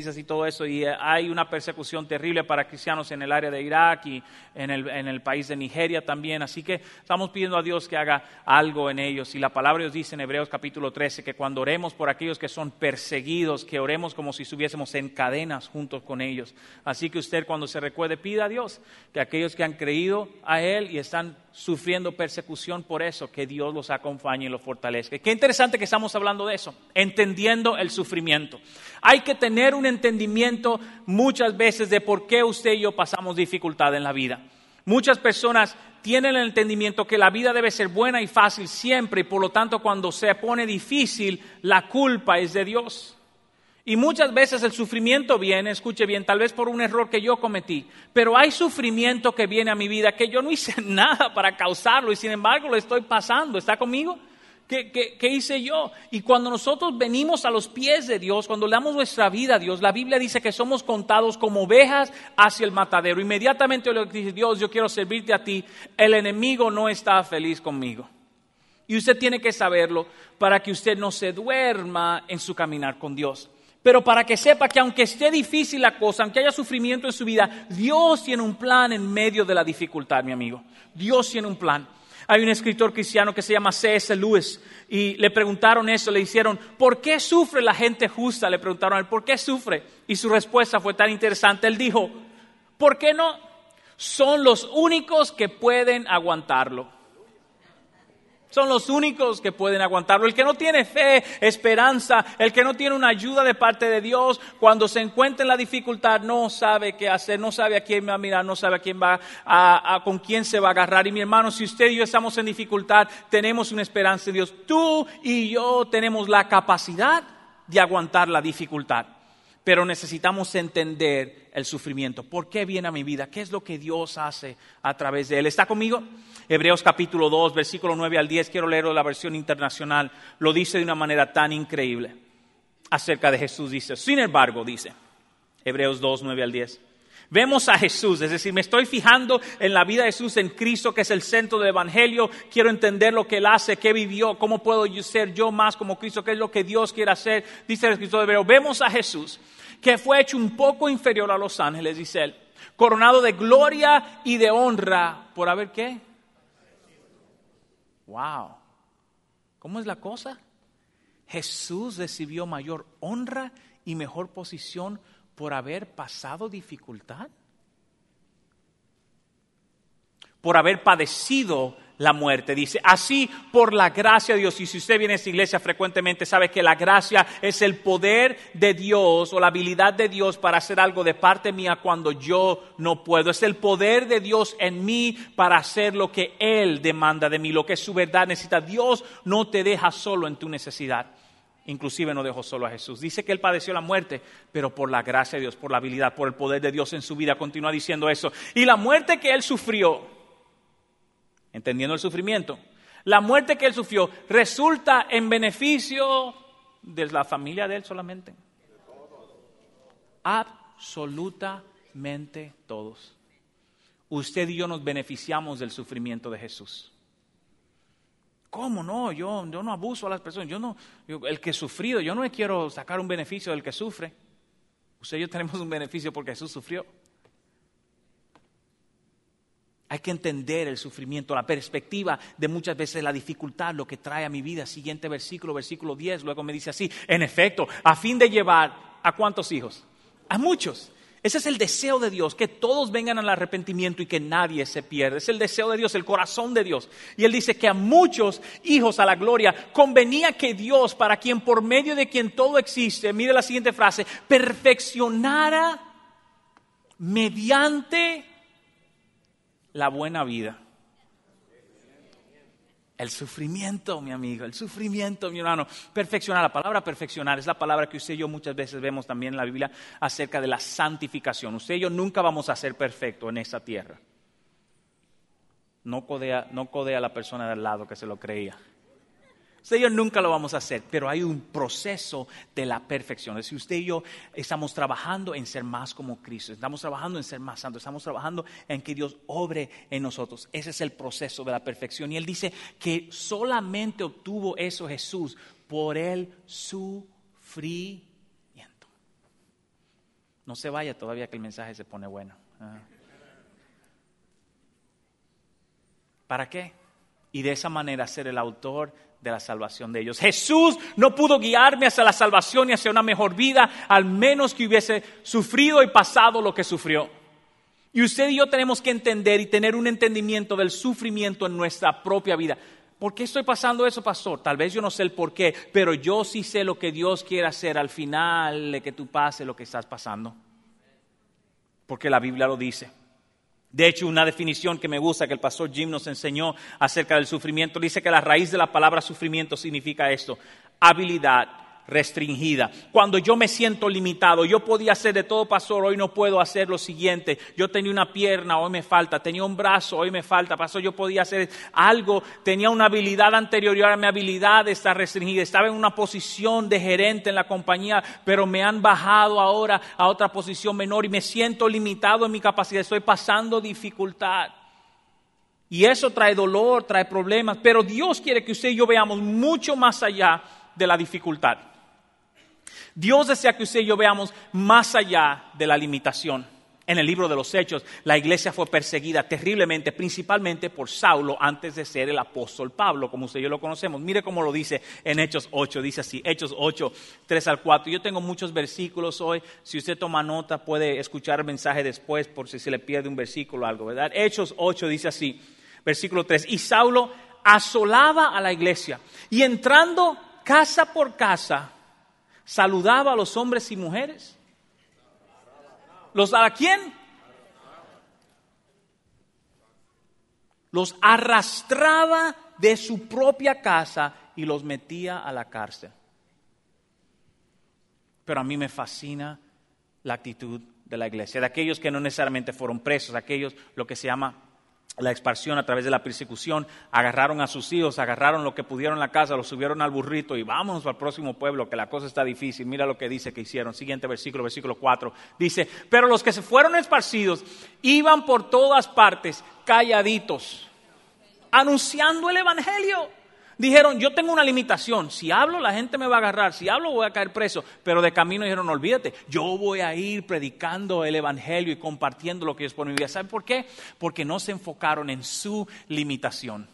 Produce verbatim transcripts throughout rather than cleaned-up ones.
noticias y todo eso, y hay una persecución terrible para cristianos en el área de Irak y en el, en el país de Nigeria también. Así que estamos pidiendo a Dios que haga algo en ellos. Y la palabra de Dios dice en Hebreos capítulo trece que cuando oremos por aquellos que son perseguidos, que oremos como si estuviésemos en cadenas juntos con ellos. Así que usted, cuando se recuerde, pida a Dios que aquellos que han creído a Él y están sufriendo persecución por eso, que Dios los acompañe y los fortalezca. Qué interesante que estamos hablando de eso, entendiendo el sufrimiento. Hay que tener un entendimiento muchas veces de por qué usted y yo pasamos dificultad en la vida. Muchas personas tienen el entendimiento que la vida debe ser buena y fácil siempre, y por lo tanto cuando se pone difícil, la culpa es de Dios. Y muchas veces el sufrimiento viene, escuche bien, tal vez por un error que yo cometí, pero hay sufrimiento que viene a mi vida que yo no hice nada para causarlo y sin embargo lo estoy pasando. ¿Está conmigo? ¿Qué, qué, qué hice yo? Y cuando nosotros venimos a los pies de Dios, cuando le damos nuestra vida a Dios, la Biblia dice que somos contados como ovejas hacia el matadero. Inmediatamente le dice, Dios, yo quiero servirte a ti, el enemigo no está feliz conmigo. Y usted tiene que saberlo para que usted no se duerma en su caminar con Dios. Pero para que sepa que aunque esté difícil la cosa, aunque haya sufrimiento en su vida, Dios tiene un plan en medio de la dificultad, mi amigo. Dios tiene un plan. Hay un escritor cristiano que se llama C S Lewis y le preguntaron eso, le hicieron, ¿por qué sufre la gente justa? Le preguntaron a él, ¿por qué sufre? Y su respuesta fue tan interesante. Él dijo, ¿por qué no? Son los únicos que pueden aguantarlo. Son los únicos que pueden aguantarlo. El que no tiene fe, esperanza, el que no tiene una ayuda de parte de Dios, cuando se encuentra en la dificultad, no sabe qué hacer, no sabe a quién va a mirar, no sabe a quién va a, a con quién se va a agarrar. Y mi hermano, si usted y yo estamos en dificultad, tenemos una esperanza en Dios. Tú y yo tenemos la capacidad de aguantar la dificultad. Pero necesitamos entender el sufrimiento. ¿Por qué viene a mi vida? ¿Qué es lo que Dios hace a través de él? ¿Está conmigo? Hebreos capítulo dos, versículo nueve al diez. Quiero leerlo la versión internacional. Lo dice de una manera tan increíble. Acerca de Jesús dice, sin embargo, dice, Hebreos dos, nueve al diez. Vemos a Jesús, es decir, me estoy fijando en la vida de Jesús, en Cristo, que es el centro del Evangelio. Quiero entender lo que Él hace, qué vivió, cómo puedo ser yo más como Cristo, qué es lo que Dios quiere hacer. Dice el escritor de Hebreos, vemos a Jesús, que fue hecho un poco inferior a los ángeles, dice Él, coronado de gloria y de honra, ¿por haber qué? Wow, ¿cómo es la cosa? Jesús recibió mayor honra y mejor posición por haber pasado dificultad, por haber padecido la muerte. Dice, así por la gracia de Dios. Y si usted viene a esta iglesia frecuentemente, sabe que la gracia es el poder de Dios o la habilidad de Dios para hacer algo de parte mía cuando yo no puedo. Es el poder de Dios en mí para hacer lo que Él demanda de mí, lo que su verdad necesita. Dios no te deja solo en tu necesidad. Inclusive no dejó solo a Jesús. Dice que Él padeció la muerte, pero por la gracia de Dios, por la habilidad, por el poder de Dios en su vida. Continúa diciendo eso. Y la muerte que Él sufrió, entendiendo el sufrimiento, la muerte que Él sufrió resulta en beneficio de la familia de Él solamente. Absolutamente todos. Usted y yo nos beneficiamos del sufrimiento de Jesús. ¿Cómo no? Yo, yo no abuso a las personas. Yo no, yo, el que he sufrido, yo no me quiero sacar un beneficio del que sufre. Usted y yo tenemos un beneficio porque Jesús sufrió. Hay que entender el sufrimiento, la perspectiva de muchas veces la dificultad, lo que trae a mi vida. Siguiente versículo, versículo diez, luego me dice así, en efecto, a fin de llevar, ¿a cuántos hijos? A muchos. Ese es el deseo de Dios, que todos vengan al arrepentimiento y que nadie se pierda. Es el deseo de Dios, el corazón de Dios. Y Él dice que a muchos hijos a la gloria convenía que Dios, para quien por medio de quien todo existe, mire la siguiente frase, perfeccionara mediante la buena vida. El sufrimiento, mi amigo, el sufrimiento, mi hermano. Perfeccionar, la palabra perfeccionar es la palabra que usted y yo muchas veces vemos también en la Biblia acerca de la santificación. Usted y yo nunca vamos a ser perfectos en esta tierra. No codea, no codea a la persona de al lado que se lo creía. Usted y yo nunca lo vamos a hacer, pero hay un proceso de la perfección. Es decir, usted y yo estamos trabajando en ser más como Cristo, estamos trabajando en ser más santos, estamos trabajando en que Dios obre en nosotros. Ese es el proceso de la perfección. Y Él dice que solamente obtuvo eso Jesús por el sufrimiento. No se vaya todavía que el mensaje se pone bueno. Ajá. ¿Para qué? Y de esa manera ser el autor de la salvación de ellos. Jesús no pudo guiarme hacia la salvación y hacia una mejor vida, al menos que hubiese sufrido y pasado lo que sufrió. Y usted y yo tenemos que entender y tener un entendimiento del sufrimiento en nuestra propia vida. ¿Por qué estoy pasando eso, pastor? Tal vez yo no sé el por qué, pero yo sí sé lo que Dios quiere hacer al final de que tú pases lo que estás pasando. Porque la Biblia lo dice. De hecho, una definición que me gusta que el pastor Jim nos enseñó acerca del sufrimiento, dice que la raíz de la palabra sufrimiento significa esto: habilidad restringida. Cuando yo me siento limitado, yo podía hacer de todo, pastor, hoy no puedo hacer lo siguiente. Yo tenía una pierna, hoy me falta. Tenía un brazo, hoy me falta. Pastor, yo podía hacer algo. Tenía una habilidad anterior y ahora mi habilidad está restringida. Estaba en una posición de gerente en la compañía, pero me han bajado ahora a otra posición menor y me siento limitado en mi capacidad. Estoy pasando dificultad. Y eso trae dolor, trae problemas. Pero Dios quiere que usted y yo veamos mucho más allá de la dificultad. Dios desea que usted y yo veamos más allá de la limitación. En el libro de los Hechos, la iglesia fue perseguida terriblemente, principalmente por Saulo, antes de ser el apóstol Pablo, como usted y yo lo conocemos. Mire cómo lo dice en Hechos ocho, dice así, Hechos ocho, tres al cuatro. Yo tengo muchos versículos hoy. Si usted toma nota, puede escuchar el mensaje después, por si se le pierde un versículo o algo, ¿verdad? Hechos ocho dice así, versículo tres. Y Saulo asolaba a la iglesia, y entrando casa por casa, saludaba a los hombres y mujeres. ¿Los a quién? Los arrastraba de su propia casa y los metía a la cárcel. Pero a mí me fascina la actitud de la iglesia, de aquellos que no necesariamente fueron presos, aquellos lo que se llama la expansión a través de la persecución, agarraron a sus hijos, agarraron lo que pudieron en la casa, lo subieron al burrito y vámonos al próximo pueblo, que la cosa está difícil. Mira lo que dice que hicieron. Siguiente versículo, versículo cuatro. Dice, pero los que se fueron esparcidos iban por todas partes calladitos, anunciando el evangelio. Dijeron, yo tengo una limitación, si hablo la gente me va a agarrar, si hablo voy a caer preso, pero de camino dijeron, olvídate, yo voy a ir predicando el evangelio y compartiendo lo que Dios pone en mi vida. ¿Saben por qué? Porque no se enfocaron en su limitación.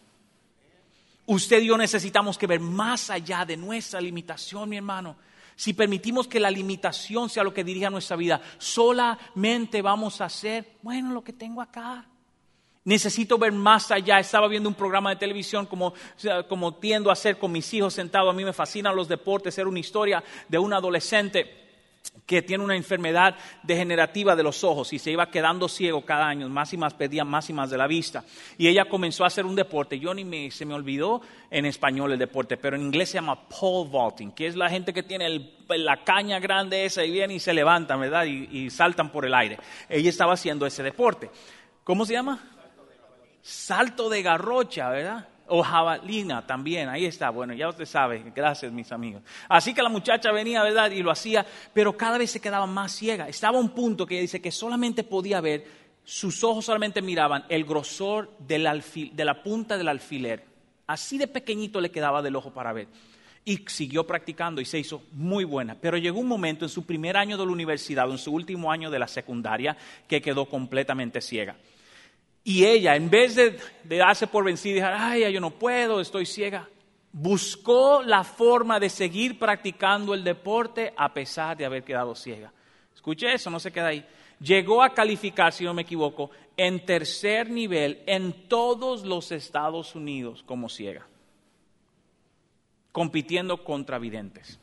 Usted y yo necesitamos que ver más allá de nuestra limitación, mi hermano. Si permitimos que la limitación sea lo que dirija nuestra vida, solamente vamos a hacer, bueno, lo que tengo acá. Necesito ver más allá. Estaba viendo un programa de televisión como, como tiendo a hacer con mis hijos sentados. A mí me fascinan los deportes. Era una historia de un adolescente que tiene una enfermedad degenerativa de los ojos y se iba quedando ciego cada año, más y más, pedía más y más de la vista. Y ella comenzó a hacer un deporte. Yo ni me, se me olvidó en español el deporte, pero en inglés se llama pole vaulting, que es la gente que tiene el, la caña grande esa y vienen y se levantan, ¿verdad? Y, y saltan por el aire. Ella estaba haciendo ese deporte. ¿Cómo se llama? Salto de garrocha, ¿verdad? O jabalina también, ahí está. Bueno, ya usted sabe, gracias mis amigos. Así que la muchacha venía, ¿verdad? Y lo hacía, pero cada vez se quedaba más ciega. Estaba a un punto que ella dice que solamente podía ver, sus ojos solamente miraban el grosor del alfil, de la punta del alfiler. Así de pequeñito le quedaba del ojo para ver. Y siguió practicando y se hizo muy buena. Pero llegó un momento en su primer año de la universidad, en su último año de la secundaria, que quedó completamente ciega. Y ella, en vez de, de darse por vencida y decir, ay, yo no puedo, estoy ciega, buscó la forma de seguir practicando el deporte a pesar de haber quedado ciega. Escuche eso, no se queda ahí. Llegó a calificar, si no me equivoco, en tercer nivel en todos los Estados Unidos como ciega, compitiendo contra videntes.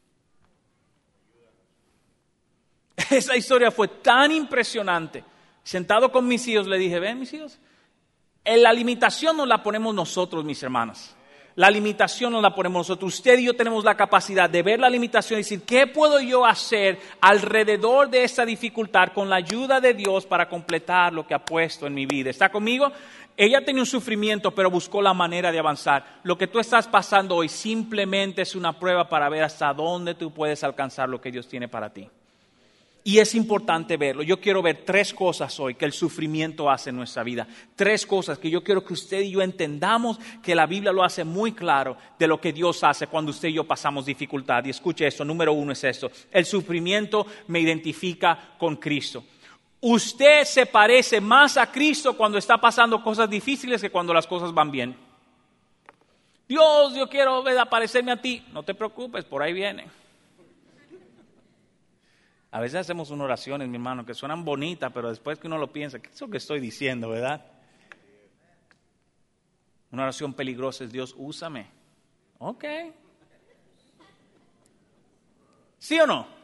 Esa historia fue tan impresionante. Sentado con mis hijos le dije, ven mis hijos, la limitación nos la ponemos nosotros, mis hermanos. La limitación nos la ponemos nosotros. Usted y yo tenemos la capacidad de ver la limitación y decir, ¿qué puedo yo hacer alrededor de esta dificultad con la ayuda de Dios para completar lo que ha puesto en mi vida? ¿Está conmigo? Ella tenía un sufrimiento, pero buscó la manera de avanzar. Lo que tú estás pasando hoy simplemente es una prueba para ver hasta dónde tú puedes alcanzar lo que Dios tiene para ti. Y es importante verlo. Yo quiero ver tres cosas hoy que el sufrimiento hace en nuestra vida. Tres cosas que yo quiero que usted y yo entendamos, que la Biblia lo hace muy claro de lo que Dios hace cuando usted y yo pasamos dificultad. Y escuche esto, número uno es esto: el sufrimiento me identifica con Cristo. Usted se parece más a Cristo cuando está pasando cosas difíciles que cuando las cosas van bien. Dios, yo quiero ver, parecerme a ti. No te preocupes, por ahí viene. A veces hacemos unas oraciones, mi hermano, que suenan bonitas, pero después que uno lo piensa, ¿qué es lo que estoy diciendo, verdad? Una oración peligrosa es: Dios, úsame. Ok. ¿Sí o no?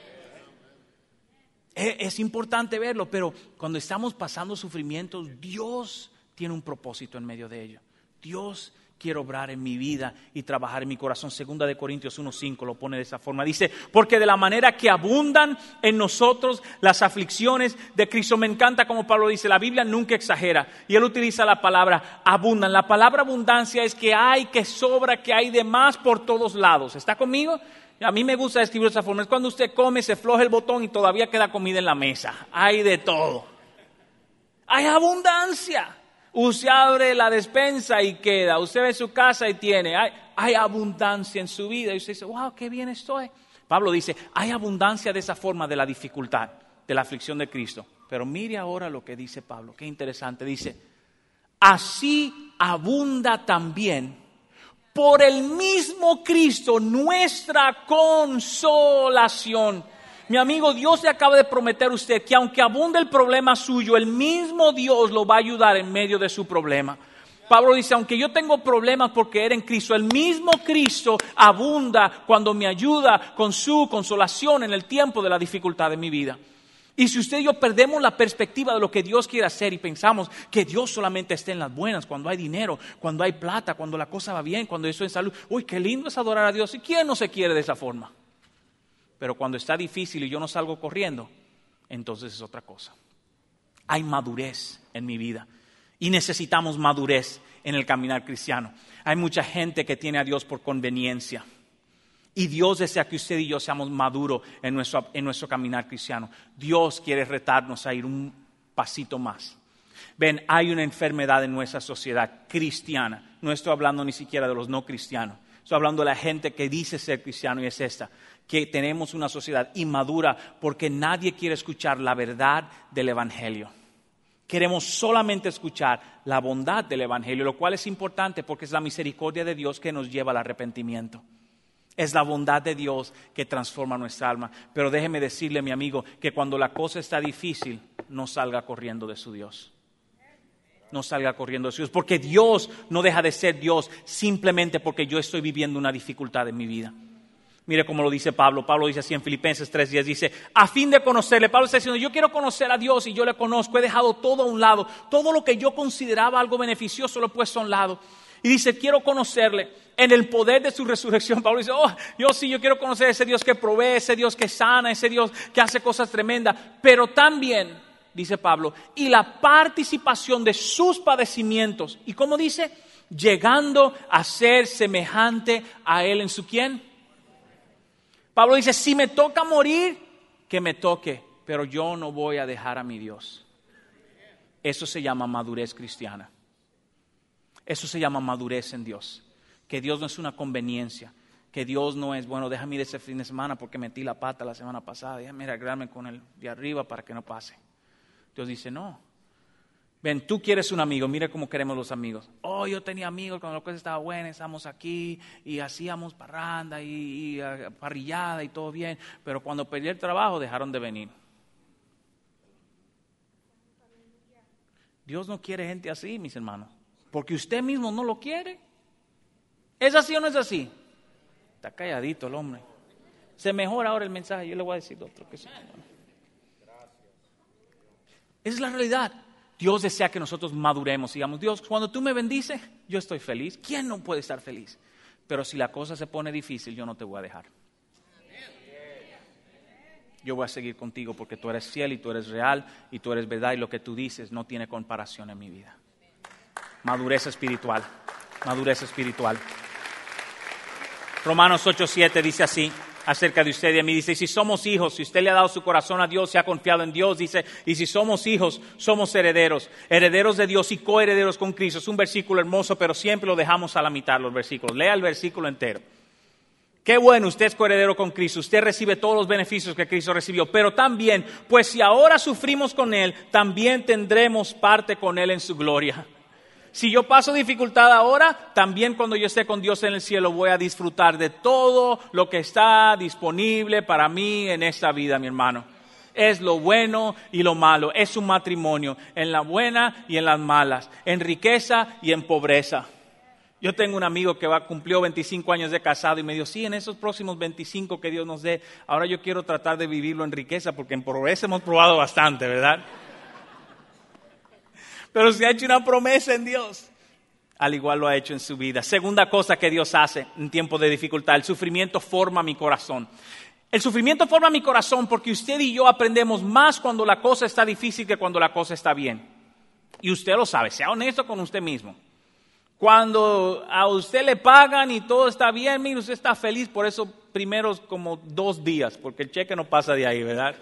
Es, es importante verlo, pero cuando estamos pasando sufrimientos, Dios tiene un propósito en medio de ello. Dios quiere obrar en mi vida y trabajar en mi corazón. Segunda de Corintios uno cinco lo pone de esa forma. Dice: porque de la manera que abundan en nosotros las aflicciones de Cristo. Me encanta como Pablo dice, la Biblia nunca exagera. Y él utiliza la palabra abundan. La palabra abundancia es que hay, que sobra, que hay de más por todos lados. ¿Está conmigo? A mí me gusta escribir de esa forma. Es cuando usted come, se floja el botón y todavía queda comida en la mesa. Hay de todo. Hay abundancia. Usted abre la despensa y queda. Usted ve su casa y tiene. Hay, hay abundancia en su vida. Y usted dice: wow, qué bien estoy. Pablo dice: hay abundancia de esa forma de la dificultad, de la aflicción de Cristo. Pero mire ahora lo que dice Pablo. Qué interesante. Dice: así abunda también por el mismo Cristo nuestra consolación. Mi amigo, Dios le acaba de prometer a usted que aunque abunde el problema suyo, el mismo Dios lo va a ayudar en medio de su problema. Pablo dice: aunque yo tengo problemas por creer en Cristo, el mismo Cristo abunda cuando me ayuda con su consolación en el tiempo de la dificultad de mi vida. Y si usted y yo perdemos la perspectiva de lo que Dios quiere hacer y pensamos que Dios solamente está en las buenas, cuando hay dinero, cuando hay plata, cuando la cosa va bien, cuando estoy en salud, uy, qué lindo es adorar a Dios. ¿Y quién no se quiere de esa forma? Pero cuando está difícil y yo no salgo corriendo, entonces es otra cosa. Hay madurez en mi vida y necesitamos madurez en el caminar cristiano. Hay mucha gente que tiene a Dios por conveniencia y Dios desea que usted y yo seamos maduros en nuestro, en nuestro caminar cristiano. Dios quiere retarnos a ir un pasito más. Ven, hay una enfermedad en nuestra sociedad cristiana. No estoy hablando ni siquiera de los no cristianos. Estoy hablando de la gente que dice ser cristiano y es esta: que tenemos una sociedad inmadura porque nadie quiere escuchar la verdad del Evangelio. Queremos solamente escuchar la bondad del Evangelio, lo cual es importante porque es la misericordia de Dios que nos lleva al arrepentimiento. Es la bondad de Dios que transforma nuestra alma. Pero déjeme decirle, mi amigo, que cuando la cosa está difícil, no salga corriendo de su Dios. No salga corriendo de su Dios, porque Dios no deja de ser Dios simplemente porque yo estoy viviendo una dificultad en mi vida. Mire cómo lo dice Pablo. Pablo dice así en Filipenses tres diez, dice: a fin de conocerle. Pablo está diciendo: yo quiero conocer a Dios y yo le conozco. He dejado todo a un lado. Todo lo que yo consideraba algo beneficioso lo he puesto a un lado. Y dice: quiero conocerle en el poder de su resurrección. Pablo dice: oh, yo sí, yo quiero conocer a ese Dios que provee, ese Dios que sana, ese Dios que hace cosas tremendas. Pero también, dice Pablo, y la participación de sus padecimientos. ¿Y cómo dice? Llegando a ser semejante a Él en su ¿quién? Pablo dice: si me toca morir, que me toque, pero yo no voy a dejar a mi Dios. Eso se llama madurez cristiana. Eso se llama madurez en Dios. Que Dios no es una conveniencia. Que Dios no es, bueno, déjame ir ese fin de semana porque metí la pata la semana pasada. Déjame arreglarme con el de arriba para que no pase. Dios dice: no. Ven, tú quieres un amigo, mira cómo queremos los amigos. Oh, yo tenía amigos cuando la cosa estaba buena, estábamos aquí y hacíamos parranda y, y uh, parrillada y todo bien. Pero cuando perdí el trabajo dejaron de venir. Dios no quiere gente así, mis hermanos, porque usted mismo no lo quiere. ¿Es así o no es así? Está calladito el hombre. Se mejora ahora el mensaje, yo le voy a decir otro que sí. Esa es la realidad. Dios desea que nosotros maduremos. Digamos: Dios, cuando tú me bendices, yo estoy feliz. ¿Quién no puede estar feliz? Pero si la cosa se pone difícil, yo no te voy a dejar. Yo voy a seguir contigo porque tú eres fiel y tú eres real y tú eres verdad y lo que tú dices no tiene comparación en mi vida. Madurez espiritual. Madurez espiritual. Romanos ocho siete dice así: acerca de usted y de mí. Dice, si somos hijos, si usted le ha dado su corazón a Dios, se ha confiado en Dios, dice, y si somos hijos, somos herederos, herederos de Dios y coherederos con Cristo. Es un versículo hermoso, pero siempre lo dejamos a la mitad los versículos. Lea el versículo entero. Qué bueno, usted es coheredero con Cristo, usted recibe todos los beneficios que Cristo recibió, pero también, pues si ahora sufrimos con Él, también tendremos parte con Él en su gloria. Si yo paso dificultad ahora, también cuando yo esté con Dios en el cielo voy a disfrutar de todo lo que está disponible para mí en esta vida, mi hermano. Es lo bueno y lo malo, es un matrimonio, en la buena y en las malas, en riqueza y en pobreza. Yo tengo un amigo que va, cumplió veinticinco años de casado y me dijo, sí, en esos próximos veinticinco que Dios nos dé, ahora yo quiero tratar de vivirlo en riqueza, porque en pobreza hemos probado bastante, ¿verdad? Pero se ha hecho una promesa en Dios, al igual lo ha hecho en su vida. Segunda cosa que Dios hace en tiempos de dificultad, el sufrimiento forma mi corazón. El sufrimiento forma mi corazón porque usted y yo aprendemos más cuando la cosa está difícil que cuando la cosa está bien. Y usted lo sabe, sea honesto con usted mismo. Cuando a usted le pagan y todo está bien, mire, usted está feliz por esos primeros como dos días, porque el cheque no pasa de ahí, ¿verdad?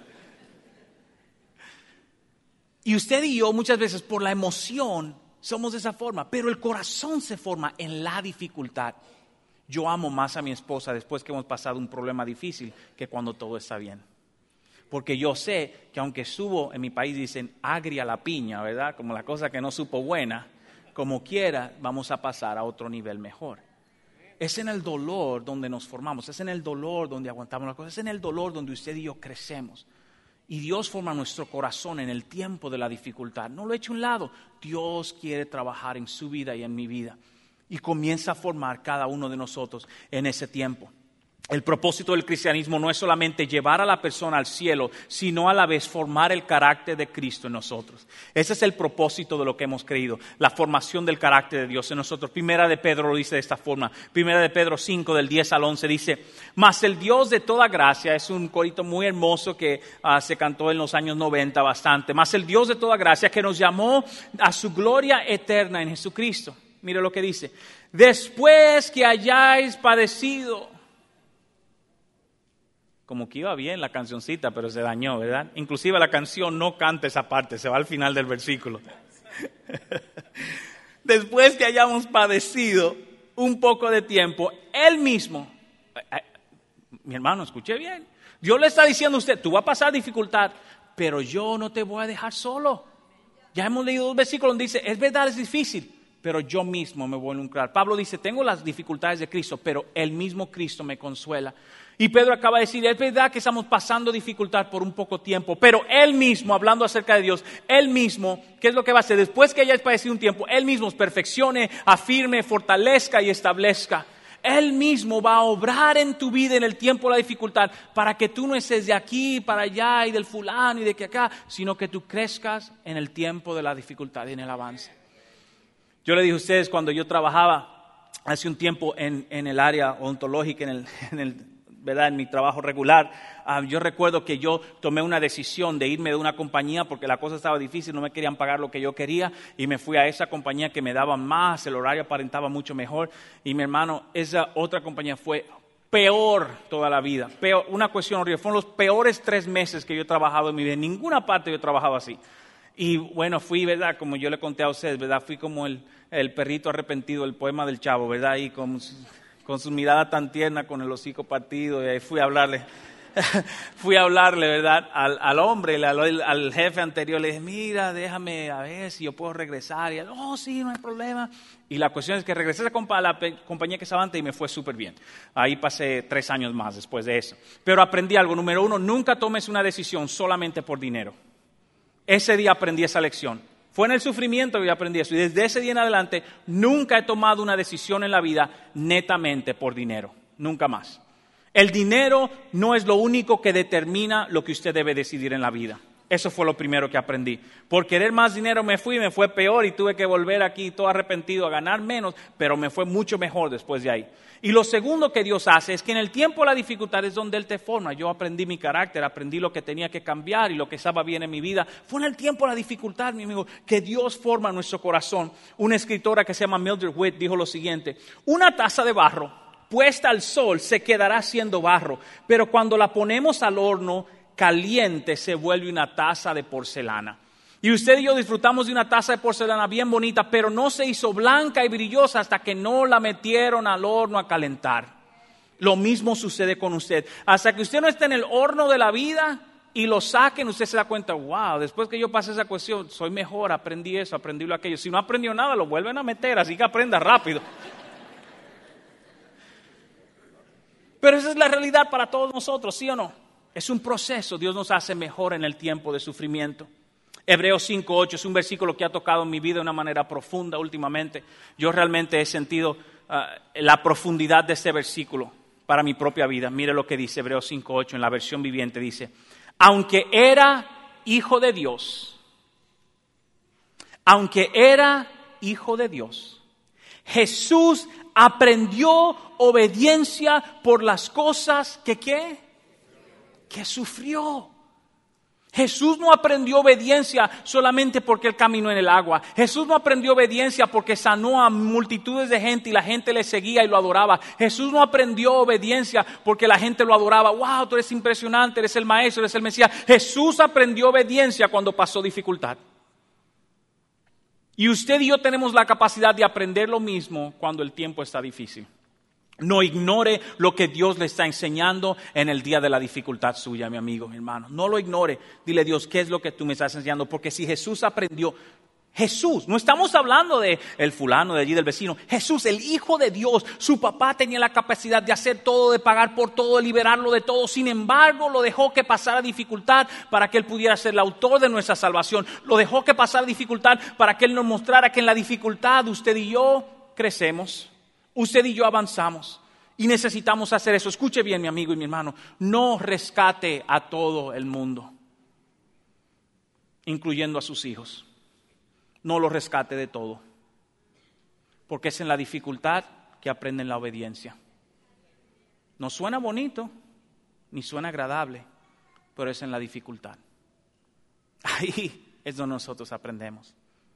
Y usted y yo muchas veces por la emoción somos de esa forma, pero el corazón se forma en la dificultad. Yo amo más a mi esposa después que hemos pasado un problema difícil que cuando todo está bien. Porque yo sé que aunque subo, en mi país dicen agria la piña, ¿verdad? Como la cosa que no supo buena. Como quiera, vamos a pasar a otro nivel mejor. Es en el dolor donde nos formamos, es en el dolor donde aguantamos las cosas, es en el dolor donde usted y yo crecemos. Y Dios forma nuestro corazón en el tiempo de la dificultad. No lo eche a un lado. Dios quiere trabajar en su vida y en mi vida. Y comienza a formar cada uno de nosotros en ese tiempo. El propósito del cristianismo no es solamente llevar a la persona al cielo, sino a la vez formar el carácter de Cristo en nosotros. Ese es el propósito de lo que hemos creído, la formación del carácter de Dios en nosotros. Primera de Pedro lo dice de esta forma. Primera de Pedro cinco, del diez al once, dice, mas el Dios de toda gracia, es un corito muy hermoso que uh, se cantó en los años noventa bastante, mas el Dios de toda gracia que nos llamó a su gloria eterna en Jesucristo. Mire lo que dice, después que hayáis padecido. Como que iba bien la cancioncita, pero se dañó, ¿verdad? Inclusive la canción no canta esa parte, se va al final del versículo. Después que hayamos padecido un poco de tiempo, Él mismo, mi hermano, escuche bien, Dios le está diciendo a usted, tú vas a pasar dificultad, pero yo no te voy a dejar solo. Ya hemos leído dos versículos donde dice, es verdad, es difícil, pero yo mismo me voy a involucrar. Pablo dice, tengo las dificultades de Cristo, pero el mismo Cristo me consuela. Y Pedro acaba de decir, es verdad que estamos pasando dificultad por un poco tiempo, pero Él mismo, hablando acerca de Dios, Él mismo, ¿qué es lo que va a hacer? Después que hayas padecido un tiempo, Él mismo os perfeccione, afirme, fortalezca y establezca. Él mismo va a obrar en tu vida en el tiempo de la dificultad para que tú no estés de aquí para allá y del fulano y de que acá, sino que tú crezcas en el tiempo de la dificultad y en el avance. Yo le dije a ustedes cuando yo trabajaba hace un tiempo en, en el área odontológica, en el, en el ¿verdad? En mi trabajo regular, uh, yo recuerdo que yo tomé una decisión de irme de una compañía porque la cosa estaba difícil, no me querían pagar lo que yo quería y me fui a esa compañía que me daba más, el horario aparentaba mucho mejor y mi hermano, esa otra compañía fue peor toda la vida, peor, una cuestión horrible, fueron los peores tres meses que yo he trabajado en mi vida, en ninguna parte yo he trabajado así. Y bueno, fui, ¿verdad? Como yo le conté a ustedes, ¿verdad? Fui como el, el perrito arrepentido, el poema del Chavo, ¿verdad? Y con, con su mirada tan tierna, con el hocico partido, y ahí fui a hablarle, fui a hablarle, ¿verdad? Al, al hombre, al, al jefe anterior, le dije, mira, déjame a ver si yo puedo regresar. Y él, oh, sí, no hay problema. Y la cuestión es que regresé a la, compa, a la compañía que estaba antes y me fue súper bien. Ahí pasé tres años más después de eso. Pero aprendí algo. Número uno, nunca tomes una decisión solamente por dinero. Ese día aprendí esa lección. Fue en el sufrimiento que yo aprendí eso. Y desde ese día en adelante, nunca he tomado una decisión en la vida netamente por dinero. Nunca más. El dinero no es lo único que determina lo que usted debe decidir en la vida. Eso fue lo primero que aprendí. Por querer más dinero me fui, me fue peor y tuve que volver aquí todo arrepentido a ganar menos, pero me fue mucho mejor después de ahí. Y lo segundo que Dios hace es que en el tiempo de la dificultad es donde Él te forma. Yo aprendí mi carácter, aprendí lo que tenía que cambiar y lo que estaba bien en mi vida. Fue en el tiempo de la dificultad, mi amigo, que Dios forma nuestro corazón. Una escritora que se llama Mildred Witt dijo lo siguiente: una taza de barro puesta al sol, se quedará siendo barro, pero cuando la ponemos al horno caliente, se vuelve una taza de porcelana. Y usted y yo disfrutamos de una taza de porcelana bien bonita, pero no se hizo blanca y brillosa hasta que no la metieron al horno a calentar. Lo mismo sucede con usted. Hasta que usted no esté en el horno de la vida y lo saquen, usted se da cuenta, wow, después que yo pasé esa cuestión, soy mejor, aprendí eso, aprendí lo aquello. Si no aprendió nada, lo vuelven a meter, así que aprenda rápido. Pero esa es la realidad para todos nosotros, ¿sí o no? Es un proceso, Dios nos hace mejor en el tiempo de sufrimiento. Hebreos cinco ocho es un versículo que ha tocado en mi vida de una manera profunda últimamente. Yo realmente he sentido uh, la profundidad de este versículo para mi propia vida. Mire lo que dice Hebreos cinco ocho en la versión viviente, dice: aunque era hijo de Dios, aunque era hijo de Dios, Jesús aprendió obediencia por las cosas que ¿qué? Que sufrió. Jesús no aprendió obediencia solamente porque Él caminó en el agua. Jesús no aprendió obediencia porque sanó a multitudes de gente y la gente le seguía y lo adoraba. Jesús no aprendió obediencia porque la gente lo adoraba. Wow, tú eres impresionante, eres el maestro, eres el Mesías. Jesús aprendió obediencia cuando pasó dificultad. Y usted y yo tenemos la capacidad de aprender lo mismo cuando el tiempo está difícil. No ignore lo que Dios le está enseñando en el día de la dificultad suya, mi amigo, mi hermano. No lo ignore. Dile, Dios, ¿qué es lo que tú me estás enseñando? Porque si Jesús aprendió, Jesús, no estamos hablando de el fulano de allí, del vecino. Jesús, el Hijo de Dios, su papá tenía la capacidad de hacer todo, de pagar por todo, de liberarlo de todo. Sin embargo, lo dejó que pasara dificultad para que Él pudiera ser el autor de nuestra salvación. Lo dejó que pasara dificultad para que Él nos mostrara que en la dificultad usted y yo crecemos. Usted y yo avanzamos y necesitamos hacer eso. Escuche bien, mi amigo y mi hermano, no rescate a todo el mundo, incluyendo a sus hijos. No los rescate de todo, porque es en la dificultad que aprenden la obediencia. No suena bonito, ni suena agradable, pero es en la dificultad. Ahí es donde nosotros aprendemos.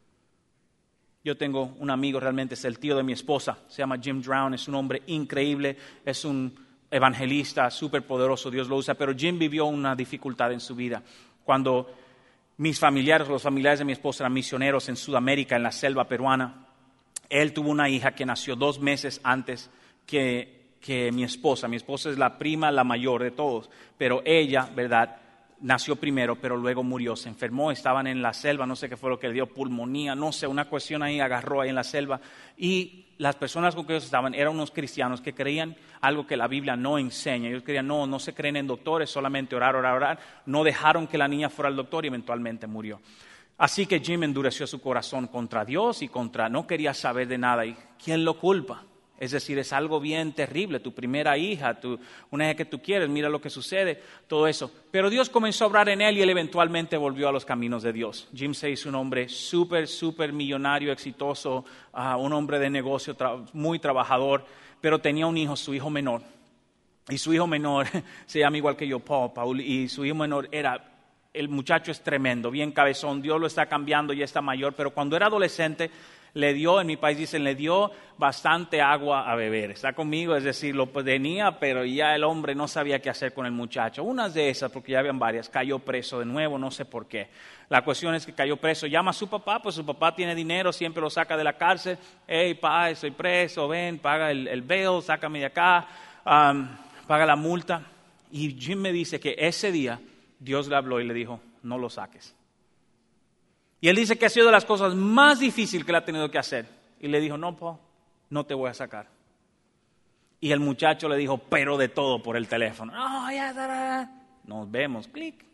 Yo tengo un amigo, realmente es el tío de mi esposa, se llama Jim Drown, es un hombre increíble, es un evangelista súper poderoso, Dios lo usa, pero Jim vivió una dificultad en su vida. Cuando mis familiares, los familiares de mi esposa eran misioneros en Sudamérica, en la selva peruana, él tuvo una hija que nació dos meses antes que, que mi esposa. Mi esposa es la prima, la mayor de todos, pero ella, ¿verdad?, nació primero, pero luego murió, se enfermó, estaban en la selva, no sé qué fue lo que le dio, pulmonía, no sé, una cuestión ahí, agarró ahí en la selva. Y las personas con que ellos estaban eran unos cristianos que creían algo que la Biblia no enseña. Ellos creían, no, no se creen en doctores, solamente orar, orar, orar. No dejaron que la niña fuera al doctor y eventualmente murió. Así que Jim endureció su corazón contra Dios y contra, no quería saber de nada. ¿Y quién lo culpa? Es decir, es algo bien terrible, tu primera hija, tu, una hija que tú quieres, mira lo que sucede, todo eso. Pero Dios comenzó a obrar en él y él eventualmente volvió a los caminos de Dios. Jim se hizo un hombre súper, súper millonario, exitoso, uh, un hombre de negocio, tra- muy trabajador, pero tenía un hijo, su hijo menor. Y su hijo menor se llama igual que yo, Paul, Paul, y su hijo menor era... El muchacho es tremendo, bien cabezón, Dios lo está cambiando, ya está mayor, pero cuando era adolescente le dio, en mi país dicen, le dio bastante agua a beber. Está conmigo, es decir, lo tenía, pero ya el hombre no sabía qué hacer con el muchacho. Unas de esas, porque ya habían varias, cayó preso de nuevo, no sé por qué. La cuestión es que cayó preso, llama a su papá, pues su papá tiene dinero, siempre lo saca de la cárcel. Hey, pa, estoy preso, ven, paga el, el bail, sácame de acá, um, paga la multa. Y Jim me dice que ese día Dios le habló y le dijo, no lo saques. Y él dice que ha sido de las cosas más difíciles que él ha tenido que hacer. Y le dijo, no, Paul, no te voy a sacar. Y el muchacho le dijo, pero de todo por el teléfono. No, ya, da, da. Nos vemos, clic.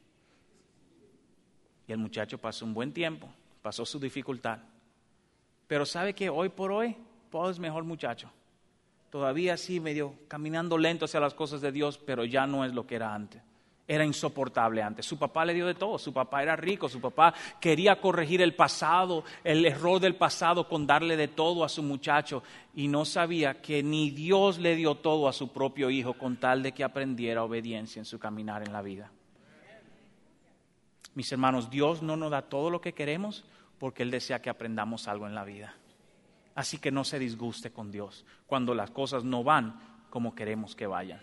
Y el muchacho pasó un buen tiempo, pasó su dificultad. Pero sabe que hoy por hoy, Paul es mejor muchacho. Todavía sí, medio caminando lento hacia las cosas de Dios, pero ya no es lo que era antes. Era insoportable antes. Su papá le dio de todo. Su papá era rico. Su papá quería corregir el pasado, el error del pasado con darle de todo a su muchacho. Y no sabía que ni Dios le dio todo a su propio hijo con tal de que aprendiera obediencia en su caminar en la vida. Mis hermanos, Dios no nos da todo lo que queremos porque Él desea que aprendamos algo en la vida. Así que no se disguste con Dios cuando las cosas no van como queremos que vayan.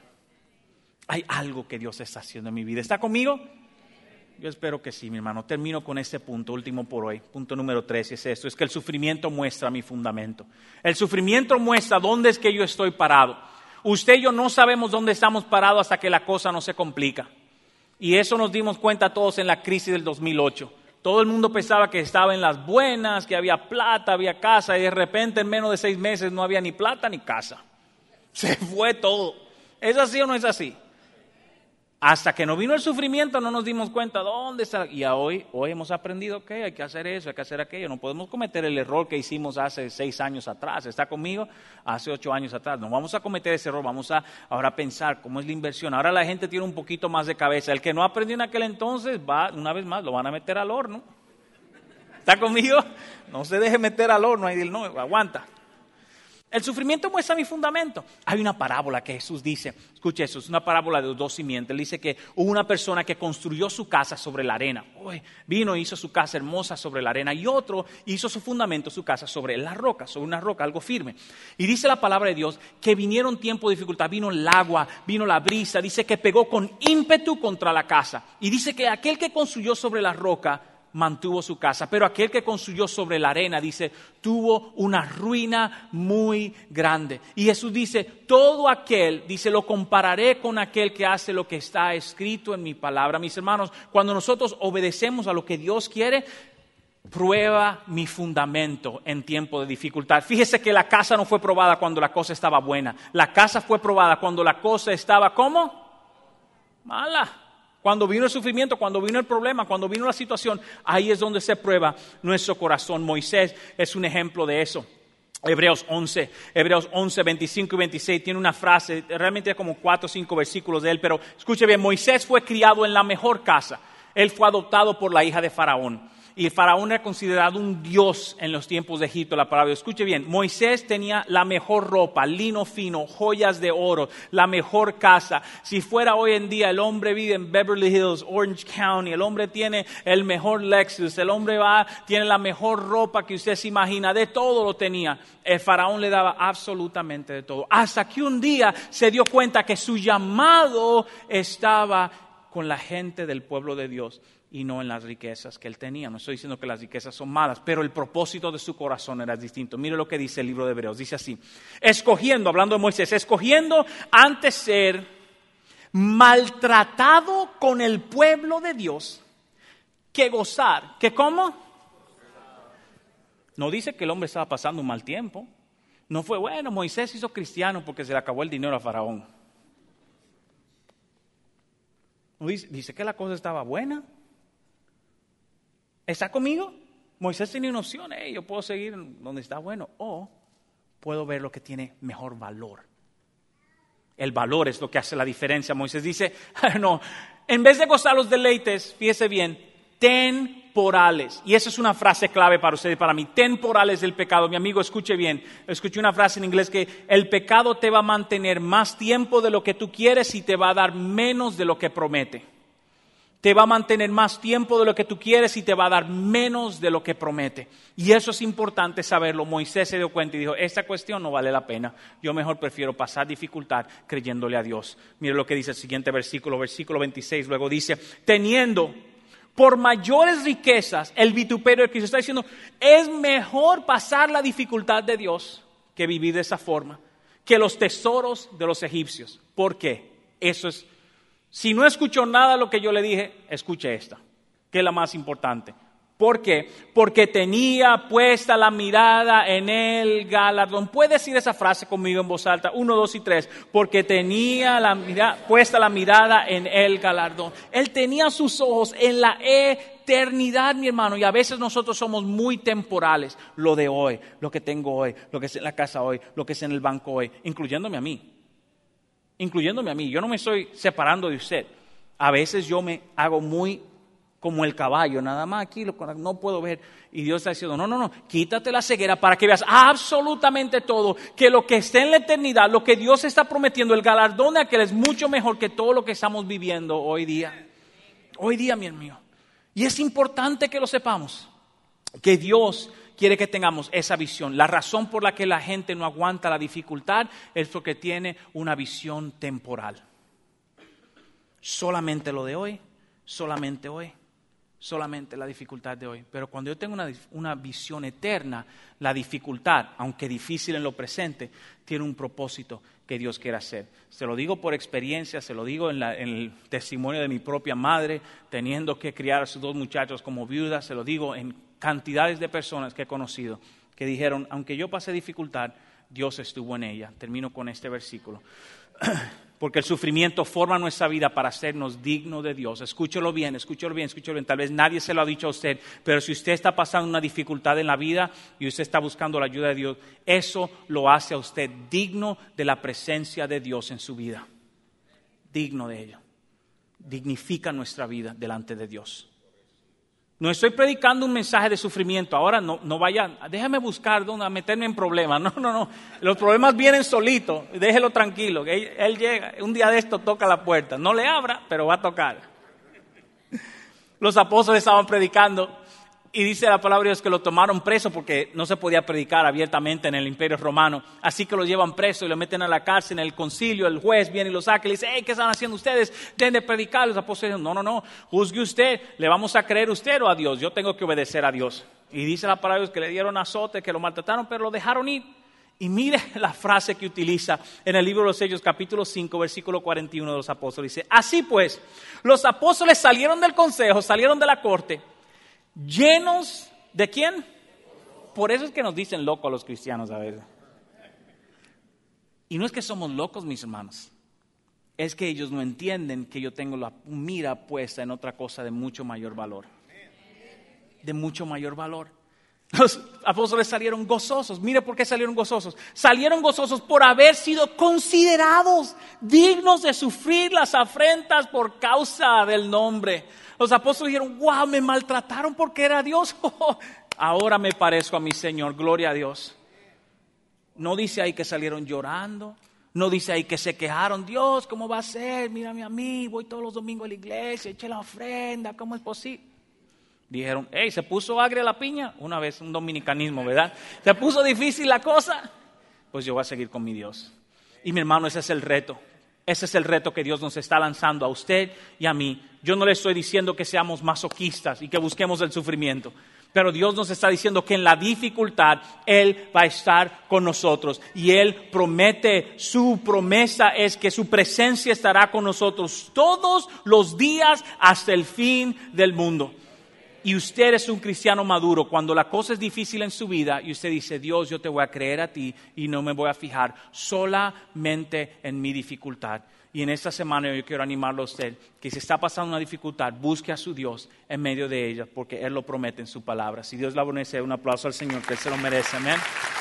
Hay algo que Dios está haciendo en mi vida. ¿Está conmigo? Yo espero que sí, mi hermano. Termino con este punto, último por hoy. Punto número tres es esto, es que el sufrimiento muestra mi fundamento. El sufrimiento muestra dónde es que yo estoy parado. Usted y yo no sabemos dónde estamos parados hasta que la cosa no se complica. Y eso nos dimos cuenta todos en la crisis del dos mil ocho. Todo el mundo pensaba que estaba en las buenas, que había plata, había casa, y de repente en menos de seis meses no había ni plata ni casa. Se fue todo. ¿Es así o no es así? Hasta que no vino el sufrimiento no nos dimos cuenta dónde está. Y hoy, hoy hemos aprendido que hay que hacer eso, hay que hacer aquello. No podemos cometer el error que hicimos hace seis años atrás. ¿Está conmigo? Hace ocho años atrás. No vamos a cometer ese error. Vamos a ahora pensar cómo es la inversión. Ahora la gente tiene un poquito más de cabeza. El que no aprendió en aquel entonces, va una vez más, lo van a meter al horno. ¿Está conmigo? No se deje meter al horno. Ahí no, aguanta. El sufrimiento muestra mi fundamento. Hay una parábola que Jesús dice, escuche eso, es una parábola de los dos simientes. Él dice que hubo una persona que construyó su casa sobre la arena. Uy, vino e hizo su casa hermosa sobre la arena. Y otro hizo su fundamento, su casa sobre la roca, sobre una roca, algo firme. Y dice la palabra de Dios que vinieron tiempos de dificultad. Vino el agua, vino la brisa. Dice que pegó con ímpetu contra la casa. Y dice que aquel que construyó sobre la roca mantuvo su casa, pero aquel que construyó sobre la arena, dice, tuvo una ruina muy grande. Y Jesús dice, todo aquel, dice, lo compararé con aquel que hace lo que está escrito en mi palabra. Mis hermanos, cuando nosotros obedecemos a lo que Dios quiere, prueba mi fundamento en tiempo de dificultad. Fíjese que la casa no fue probada cuando la cosa estaba buena. La casa fue probada cuando la cosa estaba, ¿cómo? Mala. Cuando vino el sufrimiento, cuando vino el problema, cuando vino la situación, ahí es donde se prueba nuestro corazón. Moisés es un ejemplo de eso. Hebreos once, Hebreos once, veinticinco y veintiséis tiene una frase, realmente hay como cuatro o cinco versículos de él, pero escuche bien, Moisés fue criado en la mejor casa. Él fue adoptado por la hija de Faraón. Y el Faraón era considerado un dios en los tiempos de Egipto, la palabra. Escuche bien, Moisés tenía la mejor ropa, lino fino, joyas de oro, la mejor casa. Si fuera hoy en día, el hombre vive en Beverly Hills, Orange County, el hombre tiene el mejor Lexus, el hombre va, tiene la mejor ropa que usted se imagina, de todo lo tenía. El Faraón le daba absolutamente de todo. Hasta que un día se dio cuenta que su llamado estaba con la gente del pueblo de Dios y no en las riquezas que él tenía. No estoy diciendo que las riquezas son malas, pero el propósito de su corazón era distinto. Mire lo que dice el libro de Hebreos, dice así, escogiendo, hablando de Moisés, escogiendo antes ser maltratado con el pueblo de Dios que gozar. ¿Que cómo? No dice que el hombre estaba pasando un mal tiempo. No fue, bueno, Moisés hizo cristiano porque se le acabó el dinero a Faraón. No dice, dice que la cosa estaba buena. ¿Está conmigo? Moisés tenía una opción, hey, yo puedo seguir donde está bueno o puedo ver lo que tiene mejor valor. El valor es lo que hace la diferencia. Moisés dice, no, en vez de gozar los deleites, fíjese bien, temporales. Y esa es una frase clave para usted y para mí, temporales del pecado. Mi amigo, escuche bien, escuché una frase en inglés que el pecado te va a mantener más tiempo de lo que tú quieres y te va a dar menos de lo que promete. Te va a mantener más tiempo de lo que tú quieres y te va a dar menos de lo que promete. Y eso es importante saberlo. Moisés se dio cuenta y dijo, esta cuestión no vale la pena. Yo mejor prefiero pasar dificultad creyéndole a Dios. Mire lo que dice el siguiente versículo, versículo veintiséis. Luego dice, teniendo por mayores riquezas el vituperio de Cristo. Está diciendo, es mejor pasar la dificultad de Dios que vivir de esa forma, que los tesoros de los egipcios. ¿Por qué? Eso es. Si no escuchó nada de lo que yo le dije, escuche esta, que es la más importante. ¿Por qué? Porque tenía puesta la mirada en el galardón. ¿Puede decir esa frase conmigo en voz alta? Uno, dos y tres. Porque tenía la mira, puesta la mirada en el galardón. Él tenía sus ojos en la eternidad, mi hermano. Y a veces nosotros somos muy temporales. Lo de hoy, lo que tengo hoy, lo que es en la casa hoy, lo que es en el banco hoy, incluyéndome a mí. Incluyéndome a mí, yo no me estoy separando de usted. A veces yo me hago muy como el caballo, nada más aquí no puedo ver. Y Dios está diciendo, no, no, no, quítate la ceguera para que veas absolutamente todo, que lo que esté en la eternidad, lo que Dios está prometiendo, el galardón de aquel es mucho mejor que todo lo que estamos viviendo hoy día. Hoy día, mi hermano. Y es importante que lo sepamos, que Dios quiere que tengamos esa visión. La razón por la que la gente no aguanta la dificultad es porque tiene una visión temporal. Solamente lo de hoy, solamente hoy, solamente la dificultad de hoy. Pero cuando yo tengo una, una visión eterna, la dificultad, aunque difícil en lo presente, tiene un propósito que Dios quiere hacer. Se lo digo por experiencia, se lo digo en, la, en el testimonio de mi propia madre, teniendo que criar a sus dos muchachos como viuda, se lo digo en cantidades de personas que he conocido, que dijeron, aunque yo pasé dificultad, Dios estuvo en ella. Termino con este versículo. Porque el sufrimiento forma nuestra vida para hacernos dignos de Dios. Escúchelo bien, escúchelo bien, escúchelo bien. Tal vez nadie se lo ha dicho a usted, pero si usted está pasando una dificultad en la vida y usted está buscando la ayuda de Dios, eso lo hace a usted digno de la presencia de Dios en su vida. Digno de ello. Dignifica nuestra vida delante de Dios. No estoy predicando un mensaje de sufrimiento. Ahora no, no vayan, déjame buscar dónde meterme en problemas. No, no, no. Los problemas vienen solitos. Déjelo tranquilo. Él, él llega, un día de esto toca la puerta. No le abra, pero va a tocar. Los apóstoles estaban predicando y dice la palabra de Dios que lo tomaron preso porque no se podía predicar abiertamente en el Imperio Romano. Así que lo llevan preso y lo meten a la cárcel en el concilio. El juez viene y lo saca y le dice, hey, ¿qué están haciendo ustedes? Deben de predicar. Los apóstoles dicen, no, no, no, juzgue usted. ¿Le vamos a creer usted o a Dios? Yo tengo que obedecer a Dios. Y dice la palabra de Dios que le dieron azote, que lo maltrataron, pero lo dejaron ir. Y mire la frase que utiliza en el libro de los Hechos, capítulo cinco, versículo cuarenta y uno de los apóstoles. Dice, así pues, los apóstoles salieron del consejo, salieron de la corte, llenos de ¿quién? Por eso es que nos dicen locos a los cristianos a veces. Y no es que somos locos, mis hermanos. Es que ellos no entienden que yo tengo la mira puesta en otra cosa de mucho mayor valor. De mucho mayor valor. Los apóstoles salieron gozosos. Mire por qué salieron gozosos. Salieron gozosos por haber sido considerados dignos de sufrir las afrentas por causa del nombre. Los apóstoles dijeron, wow, me maltrataron porque era Dios. Ahora me parezco a mi Señor, gloria a Dios. No dice ahí que salieron llorando. No dice ahí que se quejaron. Dios, ¿cómo va a ser? Mírame a mí, voy todos los domingos a la iglesia, eché la ofrenda, ¿cómo es posible? Dijeron, hey, ¿se puso agria la piña? Una vez, un dominicanismo, ¿verdad? ¿Se puso difícil la cosa? Pues yo voy a seguir con mi Dios. Y mi hermano, ese es el reto. Ese es el reto que Dios nos está lanzando a usted y a mí. Yo no le estoy diciendo que seamos masoquistas y que busquemos el sufrimiento. Pero Dios nos está diciendo que en la dificultad Él va a estar con nosotros. Y Él promete, su promesa es que su presencia estará con nosotros todos los días hasta el fin del mundo. Y usted es un cristiano maduro cuando la cosa es difícil en su vida y usted dice, Dios, yo te voy a creer a ti y no me voy a fijar solamente en mi dificultad. Y en esta semana yo quiero animarlo a usted que si está pasando una dificultad, busque a su Dios en medio de ella porque Él lo promete en su palabra. Si Dios la bendice, un aplauso al Señor que Él se lo merece. Amén.